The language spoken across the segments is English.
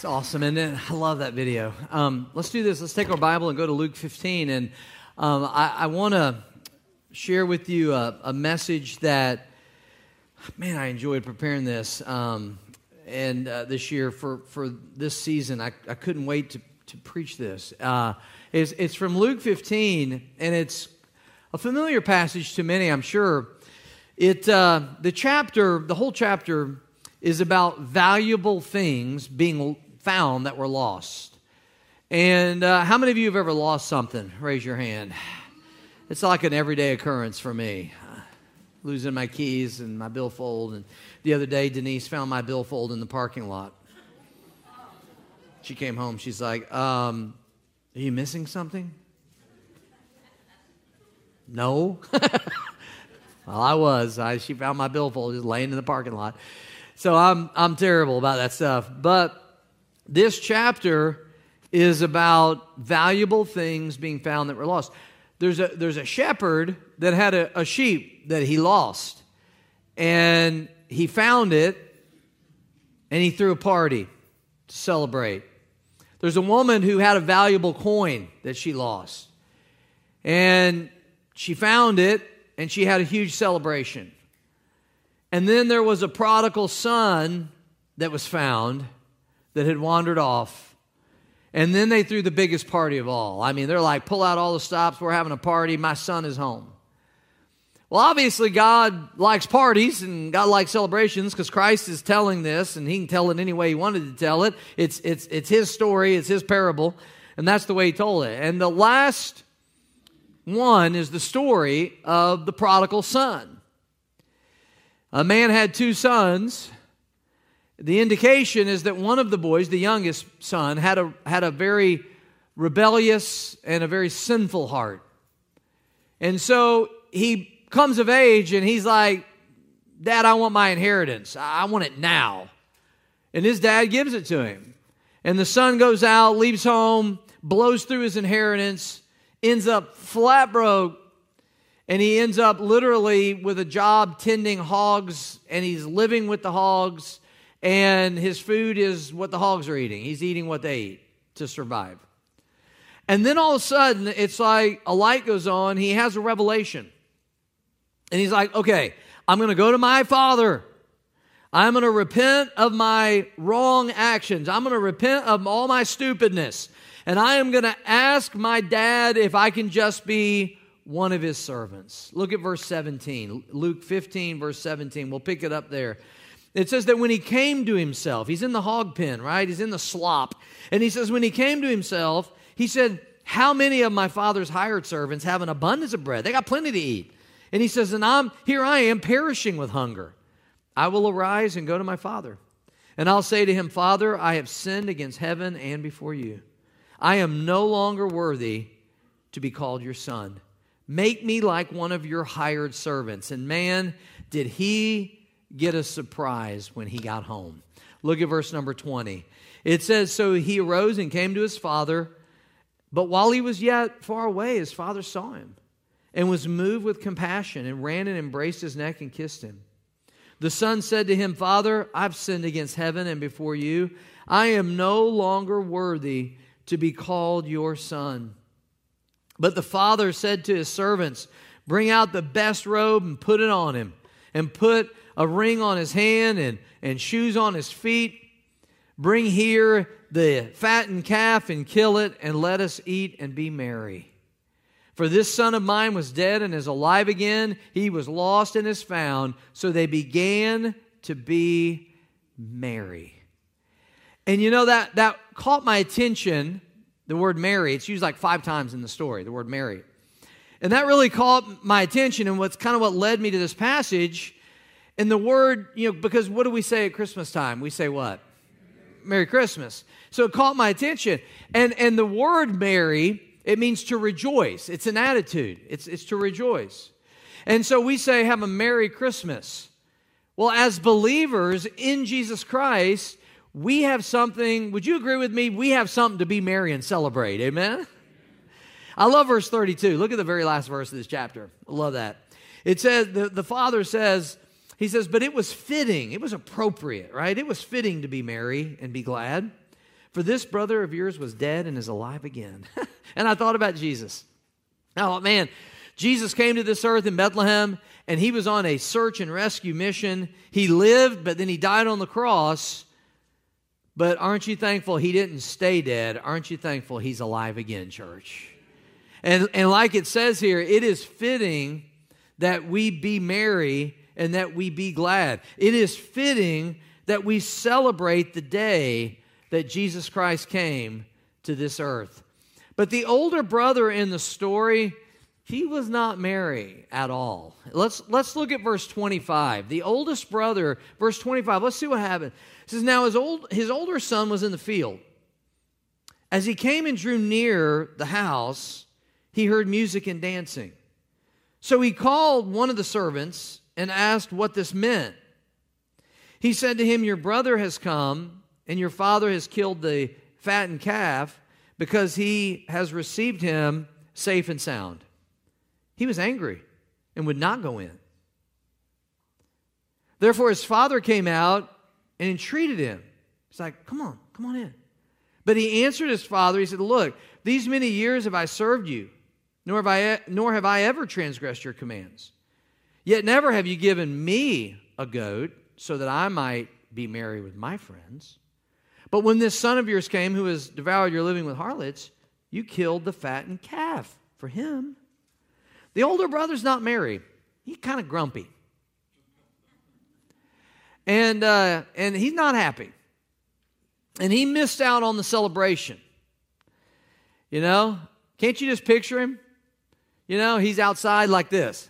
It's awesome, and I love that video. Let's do this. Let's take our Bible and go to Luke 15, and I want to share with you a message that, man, I enjoyed preparing this, and this year for this season. I couldn't wait to preach this. It's from Luke 15, and it's a familiar passage to many, I'm sure. The whole chapter is about valuable things being found that were lost. And how many of you have ever lost something? Raise your hand. It's like an everyday occurrence for me. Losing my keys and my billfold. And the other day, Denise found my billfold in the parking lot. She came home. She's like, are you missing something? No. Well, I was. She found my billfold just laying in the parking lot. So I'm terrible about that stuff. But this chapter is about valuable things being found that were lost. There's a shepherd that had a sheep that he lost. And he found it, and he threw a party to celebrate. There's a woman who had a valuable coin that she lost. And she found it, and she had a huge celebration. And then there was a prodigal son that was found that had wandered off. And then they threw the biggest party of all. I mean, they're like, pull out all the stops. We're having a party. My son is home. Well, obviously, God likes parties and God likes celebrations because Christ is telling this, and he can tell it any way he wanted to tell it. It's his story. It's his parable. And that's the way he told it. And the last one is the story of the prodigal son. A man had two sons. The indication is that one of the boys, the youngest son, had a very rebellious and a very sinful heart. And so he comes of age and he's like, Dad, I want my inheritance. I want it now. And his dad gives it to him. And the son goes out, leaves home, blows through his inheritance, ends up flat broke. And he ends up literally with a job tending hogs, and he's living with the hogs, and his food is what the hogs are eating. He's eating what they eat to survive. And then all of a sudden, it's like a light goes on. He has a revelation. And he's like, okay, I'm going to go to my father. I'm going to repent of my wrong actions. I'm going to repent of all my stupidness. And I am going to ask my dad if I can just be one of his servants. Look at verse 17. Luke 15, verse 17. We'll pick it up there. It says that when he came to himself, he's in the hog pen, right? He's in the slop. And he says, when he came to himself, he said, how many of my father's hired servants have an abundance of bread? They got plenty to eat. And he says, and here I am perishing with hunger. I will arise and go to my father. And I'll say to him, Father, I have sinned against heaven and before you. I am no longer worthy to be called your son. Make me like one of your hired servants. And man, did he get a surprise when he got home. Look at verse number 20. It says, so he arose and came to his father. But while he was yet far away, his father saw him and was moved with compassion and ran and embraced his neck and kissed him. The son said to him, Father, I've sinned against heaven and before you. I am no longer worthy to be called your son. But the father said to his servants, bring out the best robe and put it on him, and put a ring on his hand and shoes on his feet. Bring here the fattened calf and kill it, and let us eat and be merry. For this son of mine was dead and is alive again. He was lost and is found. So they began to be merry. And you know, that caught my attention. The word Mary, it's used like 5 times in the story, the word Mary. And that really caught my attention, and what's kind of what led me to this passage. And the word, because what do we say at Christmas time? We say what? Merry Christmas. So it caught my attention. And the word Mary, it means to rejoice. It's an attitude. It's to rejoice. And so we say, have a Merry Christmas. Well, as believers in Jesus Christ, we have something, would you agree with me? We have something to be merry and celebrate. Amen? I love verse 32. Look at the very last verse of this chapter. I love that. It says, the father says, but it was fitting. It was appropriate, right? It was fitting to be merry and be glad. For this brother of yours was dead and is alive again. And I thought about Jesus. Oh, man, Jesus came to this earth in Bethlehem, and he was on a search and rescue mission. He lived, but then he died on the cross. But aren't you thankful he didn't stay dead? Aren't you thankful he's alive again, church? And like it says here, it is fitting that we be merry and that we be glad. It is fitting that we celebrate the day that Jesus Christ came to this earth. But the older brother in the story, he was not merry at all. Let's look at verse 25. The oldest brother, verse 25, let's see what happened. It says, now his older son was in the field. As he came and drew near the house, he heard music and dancing. So he called one of the servants and asked what this meant. He said to him, your brother has come, and your father has killed the fattened calf, because he has received him safe and sound. He was angry and would not go in. Therefore his father came out and entreated him. He's like, come on in. But he answered his father, he said, look, these many years have I served you, nor have I ever transgressed your commands. Yet never have you given me a goat, so that I might be merry with my friends. But when this son of yours came, who has devoured your living with harlots, you killed the fattened calf for him. The older brother's not merry. He's kind of grumpy. And he's not happy. And he missed out on the celebration. You know? Can't you just picture him? You know, he's outside like this.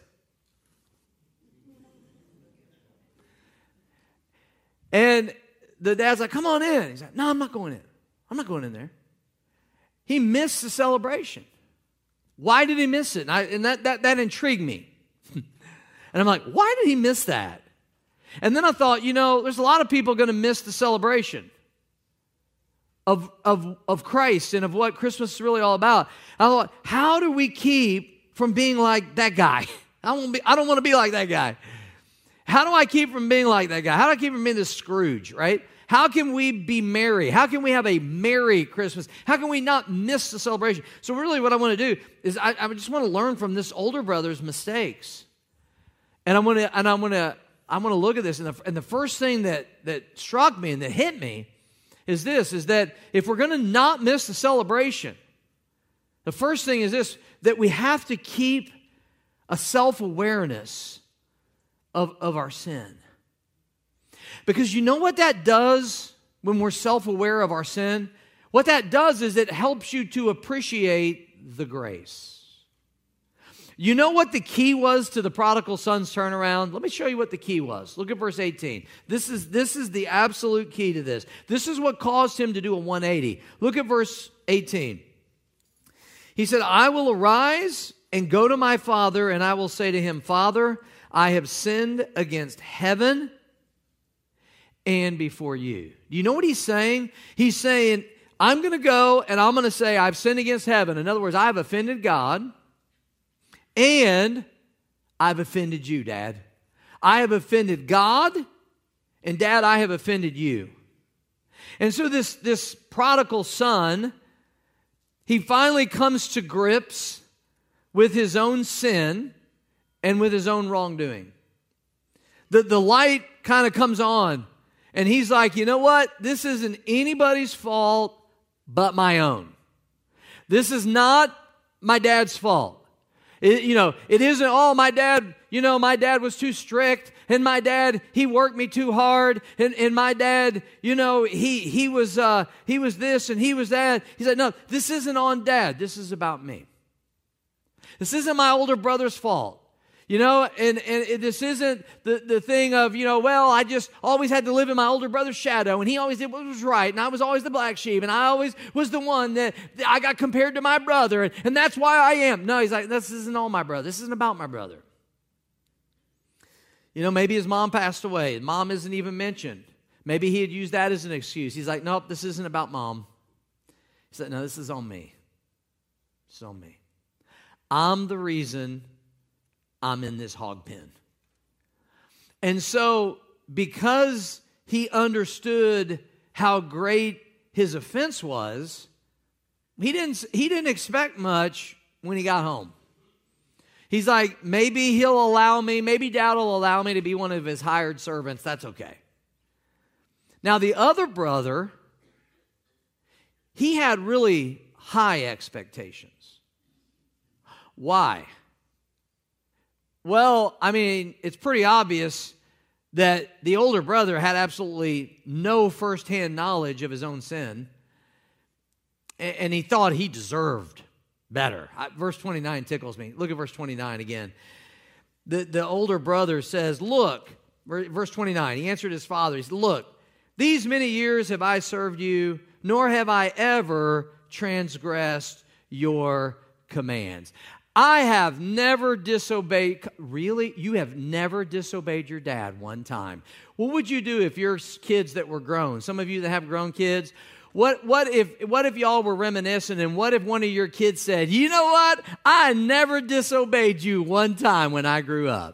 And the dad's like, come on in. He's like, no, I'm not going in. I'm not going in there. He missed the celebration. Why did he miss it? And that intrigued me. And I'm like, why did he miss that? And then I thought, you know, there's a lot of people going to miss the celebration of Christ and of what Christmas is really all about. I thought, how do we keep from being like that guy? I don't want to be like that guy. How do I keep from being like that guy? How do I keep from being this Scrooge, right? How can we be merry? How can we have a merry Christmas? How can we not miss the celebration? So really what I want to do is I just want to learn from this older brother's mistakes. And I want to look at this. And the first thing that struck me and that hit me is that if we're going to not miss the celebration, the first thing is this, that we have to keep a self-awareness of our sin. Because you know what that does when we're self-aware of our sin? What that does is it helps you to appreciate the grace. You know what the key was to the prodigal son's turnaround? Let me show you what the key was. Look at verse 18. This is the absolute key to this. This is what caused him to do a 180. Look at verse 18. He said, I will arise and go to my father, and I will say to him, Father, I have sinned against heaven and before you. Do you know what he's saying? He's saying, I'm going to go and I'm going to say I've sinned against heaven. In other words, I've offended God and I've offended you, Dad. I have offended God, and Dad, I have offended you. And so this prodigal son, he finally comes to grips with his own sin and with his own wrongdoing. The light kind of comes on, and he's like, you know what? This isn't anybody's fault but my own. This is not my dad's fault. It isn't, my dad was too strict, and my dad, he worked me too hard, and my dad, he was this and he was that. He said, no, this isn't on Dad. This is about me. This isn't my older brother's fault. And this isn't the thing of, I just always had to live in my older brother's shadow, and he always did what was right, and I was always the black sheep, and I always was the one that I got compared to my brother, and that's why I am. No, he's like, this isn't all my brother. This isn't about my brother. Maybe his mom passed away. His mom isn't even mentioned. Maybe he had used that as an excuse. He's like, nope, this isn't about Mom. He said, no, this is on me. It's on me. I'm the reason I'm in this hog pen. And so, because he understood how great his offense was, he didn't expect much when he got home. He's like, maybe he'll allow me, maybe Dad will allow me to be one of his hired servants. That's okay. Now, the other brother, he had really high expectations. Why? Well, I mean, it's pretty obvious that the older brother had absolutely no firsthand knowledge of his own sin, and he thought he deserved better. Verse 29 tickles me. Look at verse 29 again. The older brother says, look, verse 29, he answered his father. He said, look, these many years have I served you, nor have I ever transgressed your commands. I have never disobeyed. Really? You have never disobeyed your dad one time. What would you do if your kids that were grown, some of you that have grown kids, what if y'all were reminiscing, and what if one of your kids said, you know what? I never disobeyed you one time when I grew up.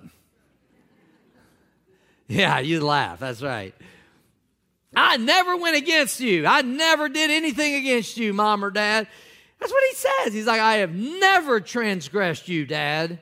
Yeah, you'd laugh. That's right. I never went against you. I never did anything against you, Mom or Dad. That's what he says. He's like, I have never transgressed you, Dad.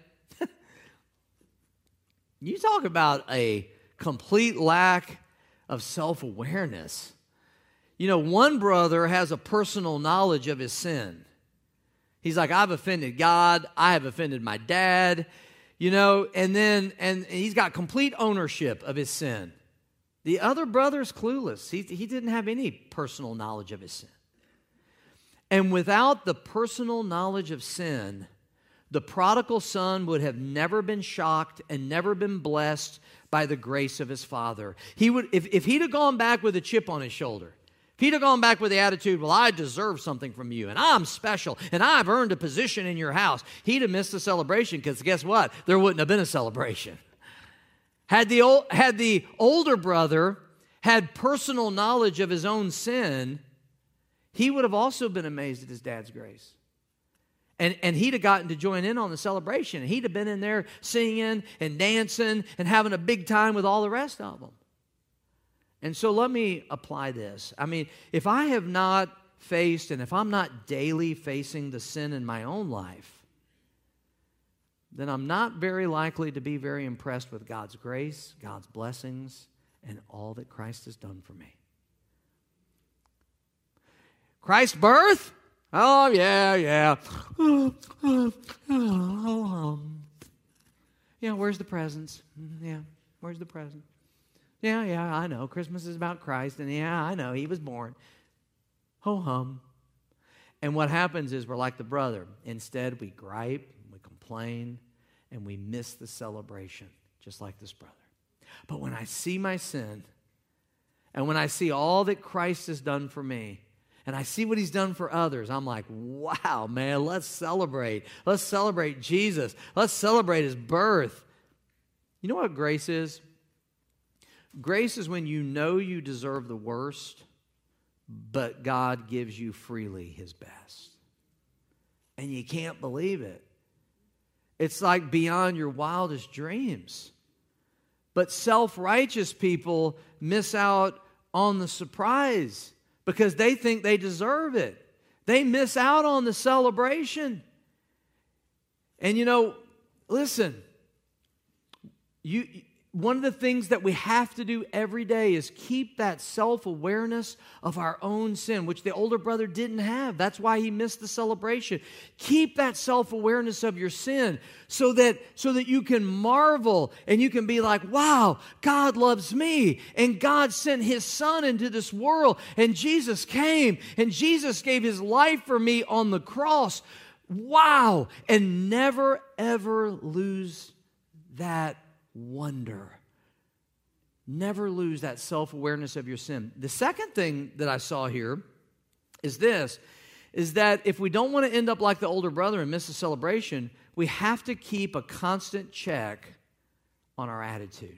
You talk about a complete lack of self-awareness. You know, one brother has a personal knowledge of his sin. He's like, I've offended God. I have offended my dad. You know, and he's got complete ownership of his sin. The other brother's clueless. He didn't have any personal knowledge of his sin. And without the personal knowledge of sin, the prodigal son would have never been shocked and never been blessed by the grace of his father. He would, if he'd have gone back with a chip on his shoulder, if he'd have gone back with the attitude, well, I deserve something from you, and I'm special, and I've earned a position in your house, he'd have missed the celebration, because guess what? There wouldn't have been a celebration. Had the older brother had personal knowledge of his own sin, he would have also been amazed at his dad's grace. And he'd have gotten to join in on the celebration. And he'd have been in there singing and dancing and having a big time with all the rest of them. And so let me apply this. I mean, if I have not faced, and if I'm not daily facing the sin in my own life, then I'm not very likely to be very impressed with God's grace, God's blessings, and all that Christ has done for me. Christ's birth? Oh, yeah. Yeah, where's the presents? Yeah, where's the present? Yeah, I know. Christmas is about Christ, and yeah, I know. He was born. Ho-hum. And what happens is we're like the brother. Instead, we gripe, we complain, and we miss the celebration, just like this brother. But when I see my sin, and when I see all that Christ has done for me, and I see what he's done for others, I'm like, wow, man, let's celebrate. Let's celebrate Jesus. Let's celebrate his birth. You know what grace is? Grace is when you know you deserve the worst, but God gives you freely his best. And you can't believe it. It's like beyond your wildest dreams. But self-righteous people miss out on the surprise because they think they deserve it. They miss out on the celebration. And you know, listen, one of the things that we have to do every day is keep that self-awareness of our own sin, which the older brother didn't have. That's why he missed the celebration. Keep that self-awareness of your sin so that you can marvel and you can be like, wow, God loves me, and God sent his son into this world, and Jesus came, and Jesus gave his life for me on the cross. Wow. And never, ever lose that wonder. Never lose that self-awareness of your sin. The second thing that I saw here is this, is that if we don't want to end up like the older brother and miss the celebration, we have to keep a constant check on our attitude.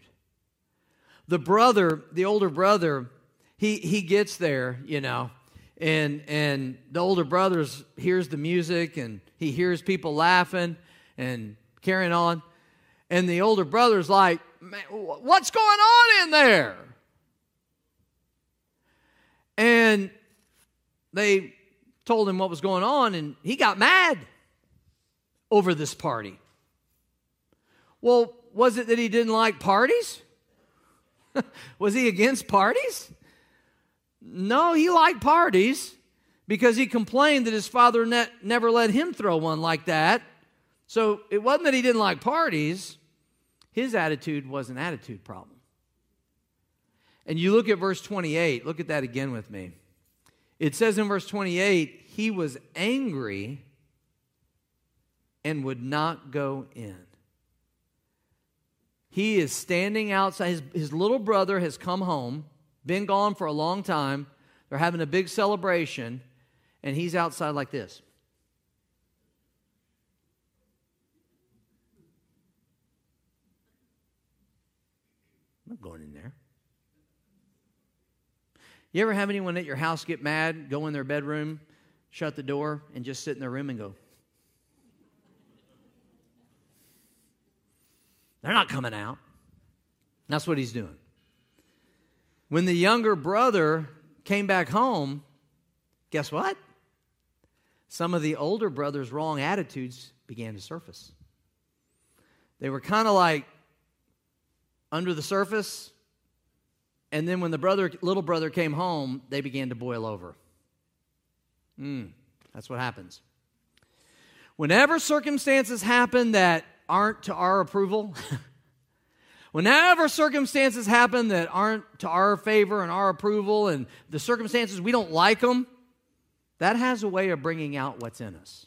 The older brother, he gets there, you know, and the older brother hears the music and he hears people laughing and carrying on. And the older brother's like, man, what's going on in there? And they told him what was going on, and he got mad over this party. Well, was it that he didn't like parties? Was he against parties? No, he liked parties because he complained that his father never let him throw one like that. So it wasn't that he didn't like parties. His attitude was an attitude problem. And you look at verse 28. Look at that again with me. It says in verse 28, he was angry and would not go in. He is standing outside. His little brother has come home, been gone for a long time. They're having a big celebration, and he's outside like this. I'm not going in there. You ever have anyone at your house get mad, go in their bedroom, shut the door, and just sit in their room and go, they're not coming out. That's what he's doing. When the younger brother came back home, guess what? Some of the older brother's wrong attitudes began to surface. They were kind of like under the surface, and then when the little brother came home, they began to boil over. That's what happens. Whenever circumstances happen that aren't to our approval, whenever circumstances happen that aren't to our favor and our approval, and the circumstances, we don't like them, that has a way of bringing out what's in us.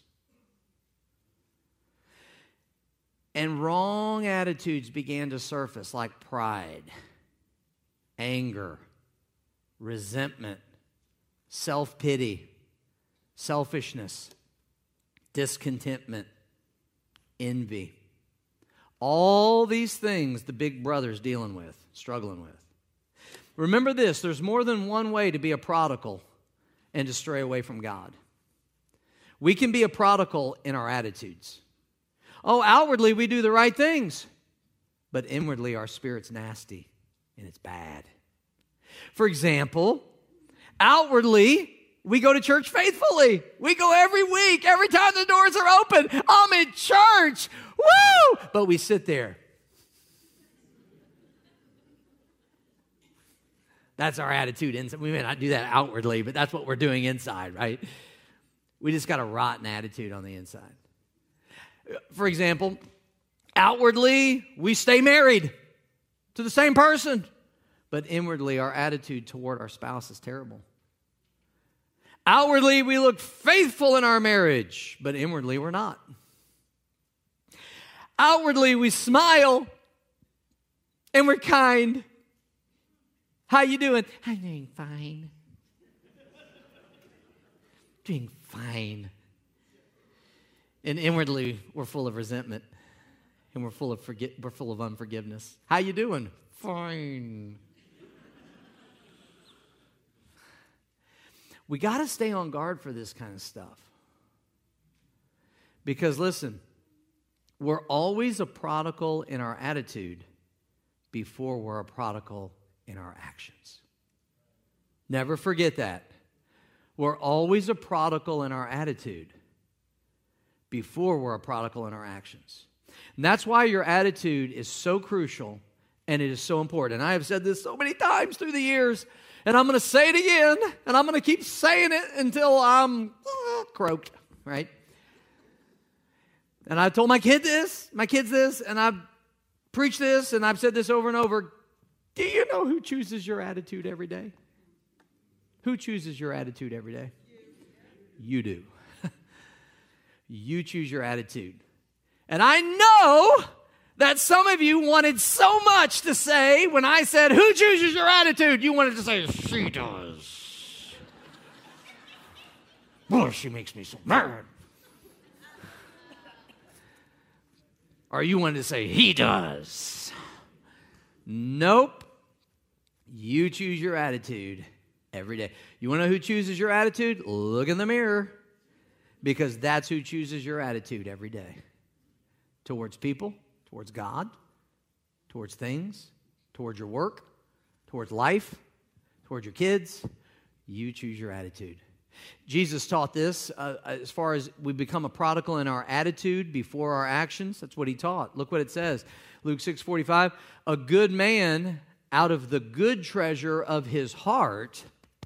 And wrong attitudes began to surface, like pride, anger, resentment, self-pity, selfishness, discontentment, envy. All these things the big brother's dealing with, struggling with. Remember this, there's more than one way to be a prodigal and to stray away from God. We can be a prodigal in our attitudes. Oh, outwardly we do the right things, but inwardly our spirit's nasty and it's bad. For example, outwardly we go to church faithfully. We go every week, every time the doors are open. I'm in church. Woo! But we sit there. That's our attitude inside. We may not do that outwardly, but that's what we're doing inside, right? We just got a rotten attitude on the inside. For example, outwardly, we stay married to the same person, but inwardly, our attitude toward our spouse is terrible. Outwardly, we look faithful in our marriage, but inwardly, we're not. Outwardly, we smile and we're kind. How you doing? I'm doing fine. Doing fine. And inwardly, we're full of resentment, and we're full of unforgiveness. How you doing? Fine. We got to stay on guard for this kind of stuff. Because listen, we're always a prodigal in our attitude before we're a prodigal in our actions. Never forget that. We're always a prodigal in our attitude before we're a prodigal in our actions. And that's why your attitude is so crucial and it is so important. And I have said this so many times through the years, and I'm going to say it again, and I'm going to keep saying it until I'm croaked, right? And I told my kids this, and I've preached this, and I've said this over and over. Do you know who chooses your attitude every day? Who chooses your attitude every day? You do. You choose your attitude. And I know that some of you wanted so much to say when I said, who chooses your attitude? You wanted to say, she does. Boy, she makes me so mad. Or you wanted to say, he does. Nope. You choose your attitude every day. You want to know who chooses your attitude? Look in the mirror. Because that's who chooses your attitude every day. Towards people, towards God, towards things, towards your work, towards life, towards your kids. You choose your attitude Jesus taught this as far as we become a prodigal in our attitude before our actions. That's what he taught. Look what it says. Luke 6:45, a good man out of the good treasure of his heart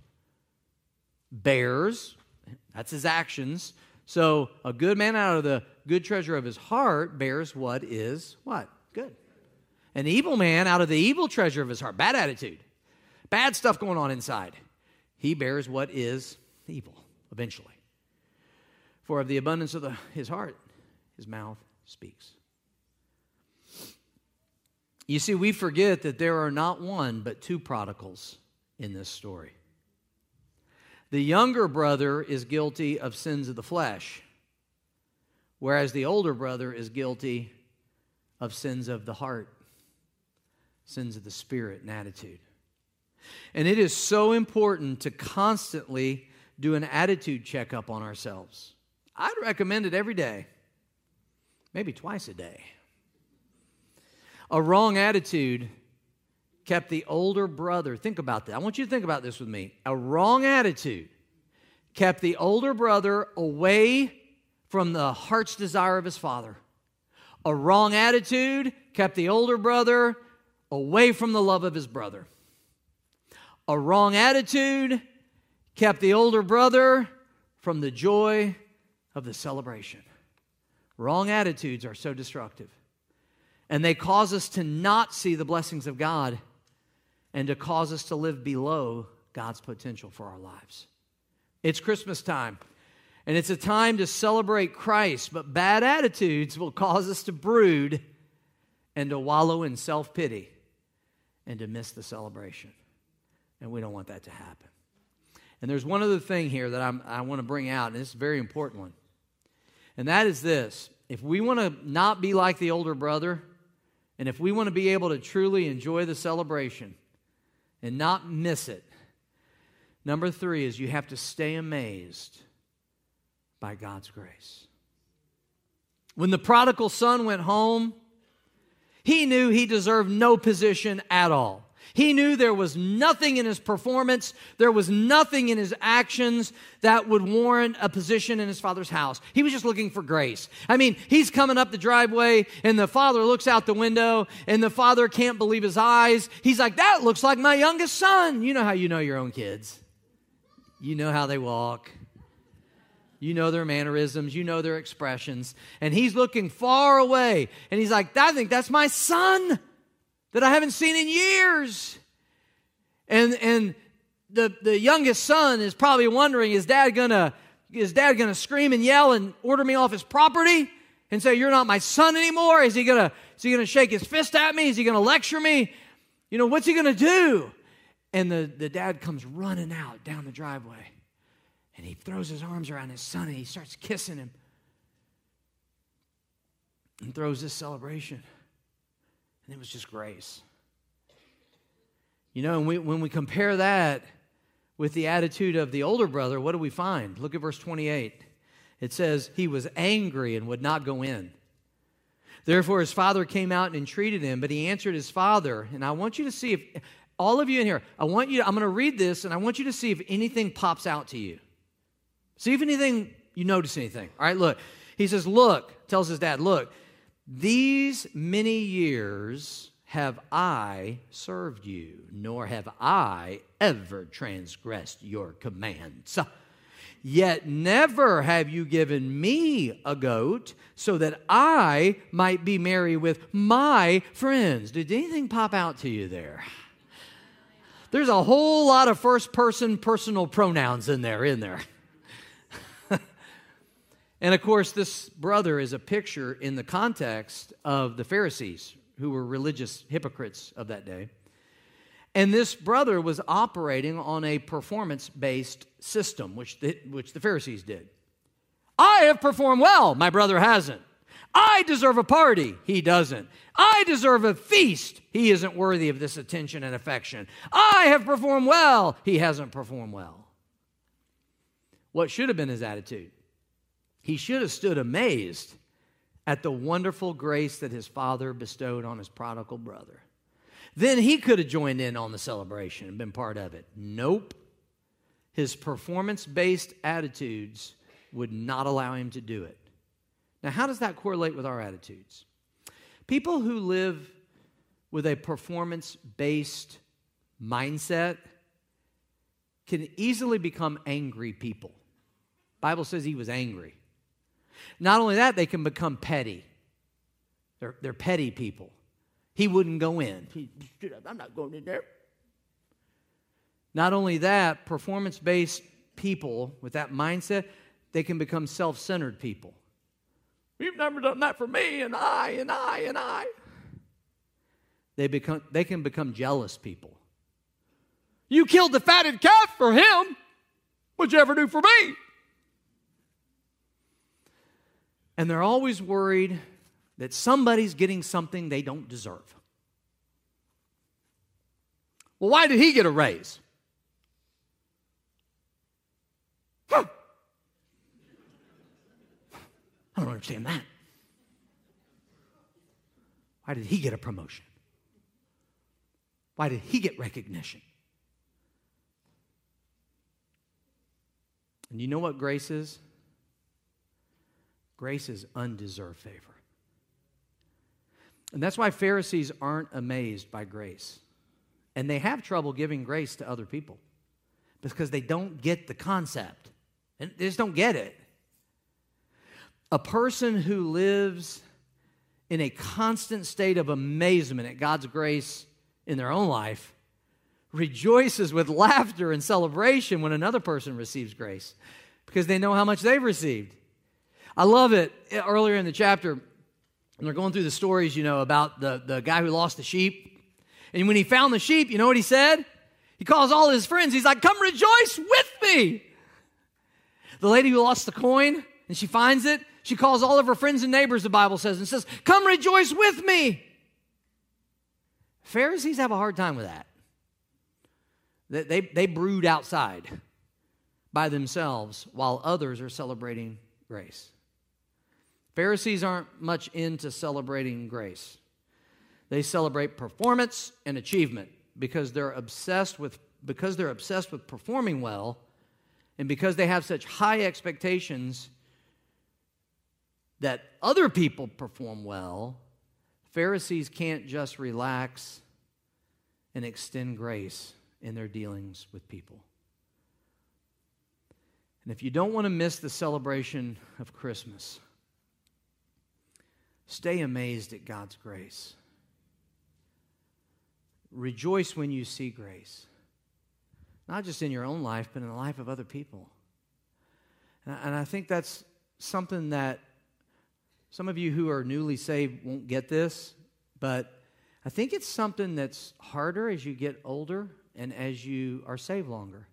bears, that's his actions. So a good man out of the good treasure of his heart bears what is what? Good. An evil man out of the evil treasure of his heart, bad attitude, bad stuff going on inside, he bears what is evil eventually. For of the abundance of his heart, his mouth speaks. You see, we forget that there are not one but two prodigals in this story. The younger brother is guilty of sins of the flesh, whereas the older brother is guilty of sins of the heart, sins of the spirit and attitude. And it is so important to constantly do an attitude checkup on ourselves. I'd recommend it every day, maybe twice a day. A wrong attitude kept the older brother, think about that. I want you to think about this with me. A wrong attitude kept the older brother away from the heart's desire of his father. A wrong attitude kept the older brother away from the love of his brother. A wrong attitude kept the older brother from the joy of the celebration. Wrong attitudes are so destructive. And they cause us to not see the blessings of God and to cause us to live below God's potential for our lives. It's Christmas time, and it's a time to celebrate Christ, but bad attitudes will cause us to brood and to wallow in self-pity and to miss the celebration. And we don't want that to happen. And there's one other thing here that I want to bring out, and it's a very important one. And that is this. If we want to not be like the older brother, and if we want to be able to truly enjoy the celebration and not miss it, number 3 is you have to stay amazed by God's grace. When the prodigal son went home, he knew he deserved no position at all. He knew there was nothing in his performance, there was nothing in his actions that would warrant a position in his father's house. He was just looking for grace. I mean, he's coming up the driveway, and the father looks out the window, and the father can't believe his eyes. He's like, that looks like my youngest son. You know how you know your own kids. You know how they walk. You know their mannerisms. You know their expressions. And he's looking far away, and he's like, I think that's my son that I haven't seen in years. And the youngest son is probably wondering, is dad gonna scream and yell and order me off his property and say, you're not my son anymore? Is he gonna shake his fist at me? Is he gonna lecture me? You know, what's he gonna do? And the dad comes running out down the driveway, and he throws his arms around his son and he starts kissing him and throws this celebration. And it was just grace. You know, and when we compare that with the attitude of the older brother, what do we find? Look at verse 28. It says, he was angry and would not go in. Therefore his father came out and entreated him, but he answered his father. And I want you to see, if all of you in here, I'm going to read this, and I want you to see if anything pops out to you. See if you notice anything. All right, look. He says, look, tells his dad, look, these many years have I served you, nor have I ever transgressed your commands. Yet never have you given me a goat so that I might be merry with my friends. Did anything pop out to you there? There's a whole lot of first-person personal pronouns in there, isn't there? And of course, this brother is a picture in the context of the Pharisees, who were religious hypocrites of that day. And this brother was operating on a performance-based system, which the Pharisees did. I have performed well, my brother hasn't. I deserve a party, he doesn't. I deserve a feast, he isn't worthy of this attention and affection. I have performed well, he hasn't performed well. What should have been his attitude? He should have stood amazed at the wonderful grace that his father bestowed on his prodigal brother. Then he could have joined in on the celebration and been part of it. Nope. his performance-based attitudes would not allow him to do it. Now, how does that correlate with our attitudes? People who live with a performance-based mindset can easily become angry people. The Bible says he was angry. Not only that, they can become petty. They're petty people. He wouldn't go in. I'm not going in there. Not only that, performance-based people with that mindset, they can become self-centered people. You've never done that for me, and I. They can become jealous people. You killed the fatted calf for him. What'd you ever do for me? And they're always worried that somebody's getting something they don't deserve. Well, why did he get a raise? I don't understand that. Why did he get a promotion? Why did he get recognition? And you know what grace is? Grace is undeserved favor. And that's why Pharisees aren't amazed by grace. And they have trouble giving grace to other people because they don't get the concept. And they just don't get it. A person who lives in a constant state of amazement at God's grace in their own life rejoices with laughter and celebration when another person receives grace because they know how much they've received. I love it. Earlier in the chapter, and they're going through the stories, about the guy who lost the sheep. And when he found the sheep, you know what he said? He calls all his friends. He's like, come rejoice with me. The lady who lost the coin, and she finds it, she calls all of her friends and neighbors, the Bible says, and says, come rejoice with me. Pharisees have a hard time with that. They brood outside by themselves while others are celebrating grace. Pharisees aren't much into celebrating grace. They celebrate performance and achievement because they're obsessed with performing well, and because they have such high expectations that other people perform well. Pharisees can't just relax and extend grace in their dealings with people. And if you don't want to miss the celebration of Christmas, stay amazed at God's grace. Rejoice when you see grace. Not just in your own life, but in the life of other people. And I think that's something that some of you who are newly saved won't get this, but I think it's something that's harder as you get older and as you are saved longer.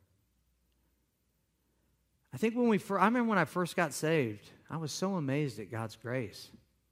I think I remember when I first got saved, I was so amazed at God's grace.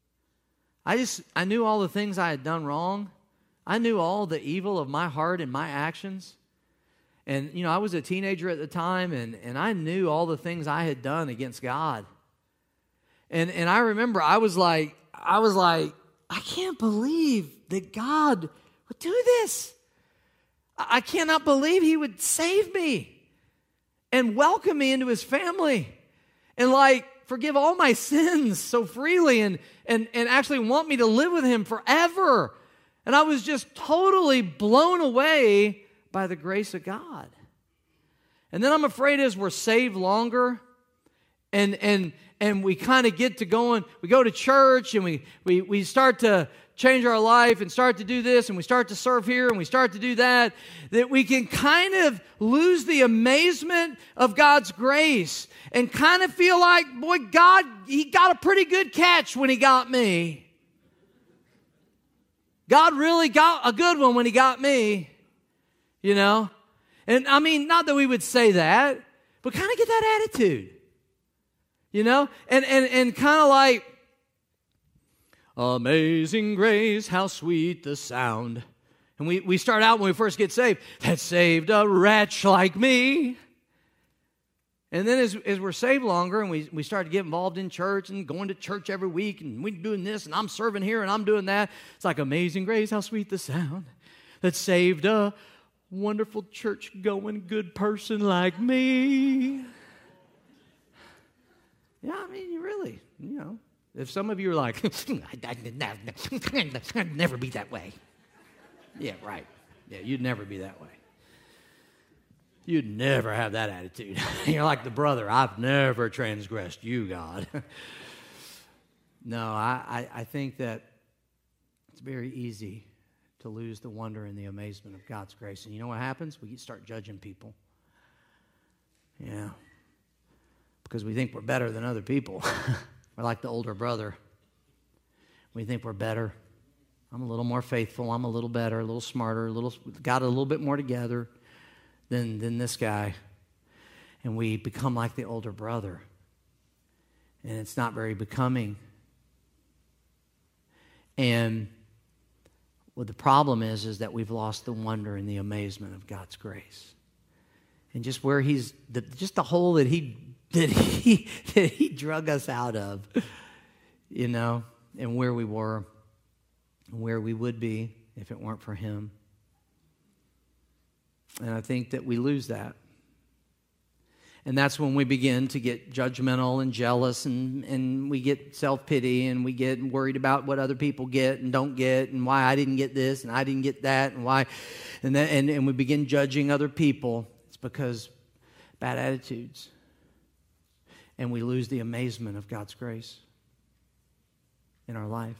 I knew all the things I had done wrong. I knew all the evil of my heart and my actions. And, I was a teenager at the time, and I knew all the things I had done against God. And I remember I was like, I can't believe that God would do this. I cannot believe He would save me and welcome me into His family and forgive all my sins so freely and actually want me to live with Him forever. And I was just totally blown away by the grace of God. And then I'm afraid as we're saved longer and we kind of get to going, we go to church and we start to change our life and start to do this and we start to serve here and we start to do that we can kind of lose the amazement of God's grace and kind of feel like, boy, God, He got a pretty good catch when He got me. God really got a good one when He got me, And I mean, not that we would say that, but kind of get that attitude, And kind of like, amazing grace, how sweet the sound. And we start out when we first get saved, that saved a wretch like me. And then as we're saved longer and we start to get involved in church and going to church every week and we're doing this and I'm serving here and I'm doing that. It's like amazing grace, how sweet the sound that saved a wonderful church-going good person like me. Yeah, I mean, you really, if some of you are like, I'd never be that way. Yeah, right. Yeah, you'd never be that way. You'd never have that attitude. You're like the brother, I've never transgressed you, God. No, I think that it's very easy to lose the wonder and the amazement of God's grace. And you know what happens? We start judging people. Yeah. Because we think we're better than other people. We're like the older brother. We think we're better. I'm a little more faithful. I'm a little better, a little smarter, got a little bit more together than this guy. And we become like the older brother. And it's not very becoming. And what the problem is that we've lost the wonder and the amazement of God's grace. And just where just the hole that he drug us out of, and where we were, and where we would be if it weren't for him. And I think that we lose that. And that's when we begin to get judgmental and jealous, and we get self-pity, and we get worried about what other people get and don't get, and why I didn't get this and I didn't get that, and why, and we begin judging other people. It's because bad attitudes. And we lose the amazement of God's grace in our life.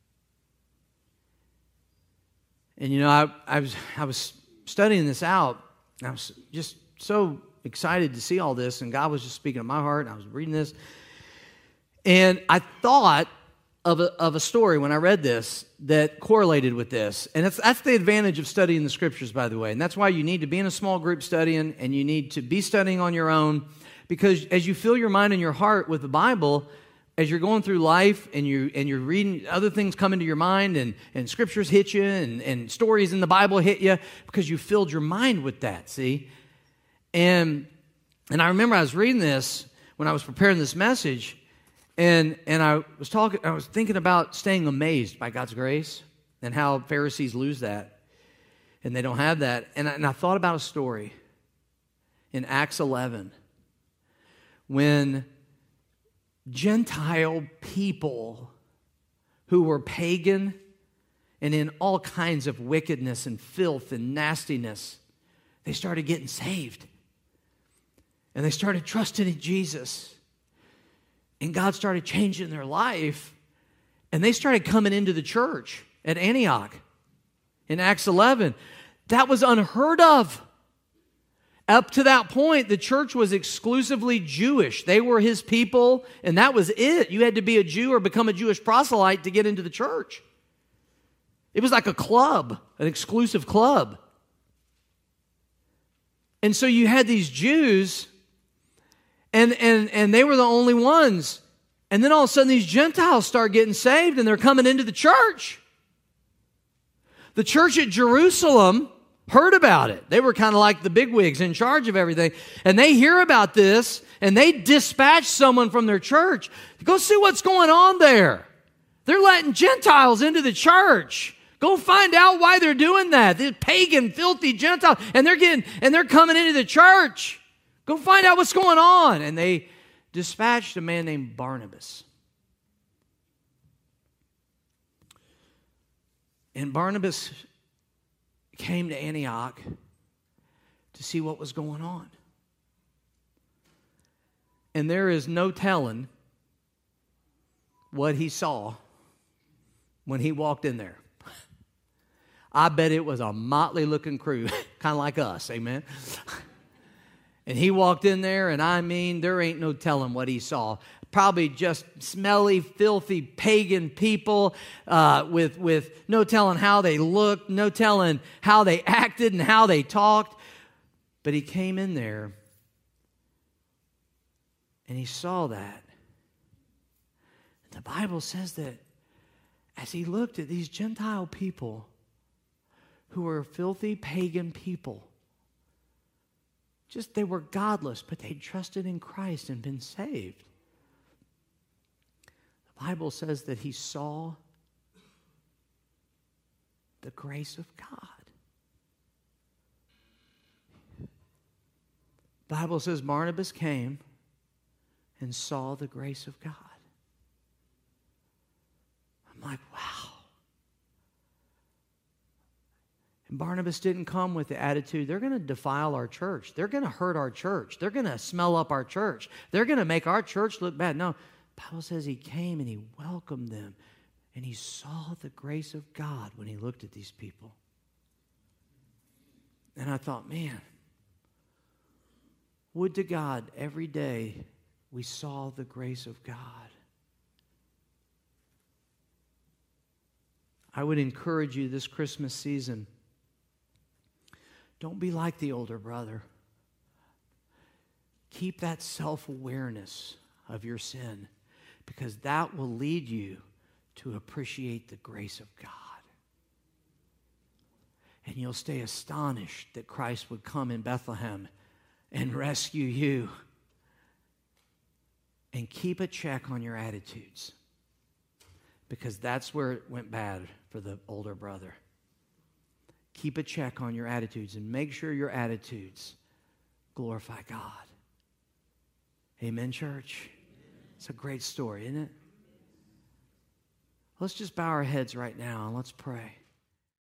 And I was studying this out, and I was just so excited to see all this, and God was just speaking to my heart, and I was reading this, and I thought of a story when I read this that correlated with this. And that's the advantage of studying the Scriptures, by the way, and that's why you need to be in a small group studying, and you need to be studying on your own, because as you fill your mind and your heart with the Bible, as you're going through life and you're reading, other things come into your mind, and Scriptures hit you, and stories in the Bible hit you, because you filled your mind with that, see? And I remember I was reading this when I was preparing this message, and I was thinking about staying amazed by God's grace and how Pharisees lose that, and they don't have that. And I thought about a story in Acts 11 when Gentile people who were pagan and in all kinds of wickedness and filth and nastiness, they started getting saved. And they started trusting in Jesus. And God started changing their life. And they started coming into the church at Antioch in Acts 11. That was unheard of. Up to that point, the church was exclusively Jewish. They were his people, and that was it. You had to be a Jew or become a Jewish proselyte to get into the church. It was like a club, an exclusive club. And so you had these Jews, and they were the only ones. And then all of a sudden these Gentiles start getting saved, and they're coming into the church. The church at Jerusalem heard about it. They were kind of like the bigwigs in charge of everything. And they hear about this, and they dispatch someone from their church to go see what's going on there. They're letting Gentiles into the church. Go find out why they're doing that. They're pagan, filthy Gentiles, and they're coming into the church. Go find out what's going on. And they dispatched a man named Barnabas. And Barnabas came to Antioch to see what was going on. And there is no telling what he saw when he walked in there. I bet it was a motley looking crew, kind of like us, amen? And he walked in there, and I mean, there ain't no telling what he saw. Probably just smelly, filthy, pagan people with no telling how they looked, no telling how they acted and how they talked. But he came in there, and he saw that. The Bible says that as he looked at these Gentile people who were filthy, pagan people, just they were godless, but they trusted in Christ and been saved. The Bible says that he saw the grace of God. The Bible says Barnabas came and saw the grace of God. I'm like, wow. And Barnabas didn't come with the attitude, they're going to defile our church. They're going to hurt our church. They're going to smell up our church. They're going to make our church look bad. No, the Bible says he came and he welcomed them. And he saw the grace of God when he looked at these people. And I thought, man, would to God every day we saw the grace of God. I would encourage you this Christmas season, don't be like the older brother. Keep that self-awareness of your sin, because that will lead you to appreciate the grace of God. And you'll stay astonished that Christ would come in Bethlehem and rescue you. And keep a check on your attitudes, because that's where it went bad for the older brother. Keep a check on your attitudes and make sure your attitudes glorify God. Amen, church? It's a great story, isn't it? Let's just bow our heads right now and let's pray.